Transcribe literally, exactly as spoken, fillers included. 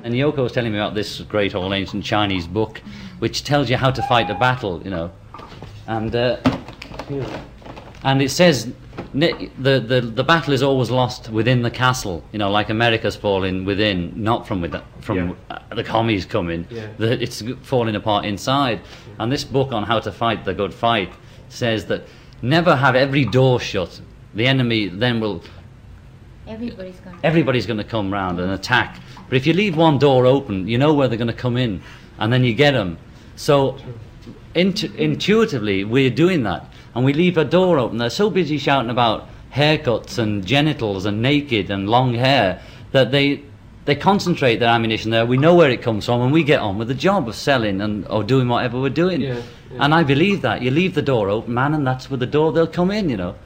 And Yoko was telling me about this great old ancient Chinese book, which tells you how to fight a battle, you know. And uh, and it says the, the the battle is always lost within the castle, you know, like America's falling within, not from with from Yeah. the commies coming. Yeah. The, it's falling apart inside. Yeah. And this book on how to fight the good fight says that never have every door shut. The enemy then will. Everybody's going. Everybody's going to come round and attack. But if you leave one door open, you know where they're going to come in, and then you get them. So intu intuitively, we're doing that, and we leave a door open. They're so busy shouting about haircuts and genitals and naked and long hair that they they concentrate their ammunition there. We know where it comes from, and we get on with the job of selling and or doing whatever we're doing. Yeah, yeah. And I believe that you leave the door open, man, and that's where the door they'll come in. You know.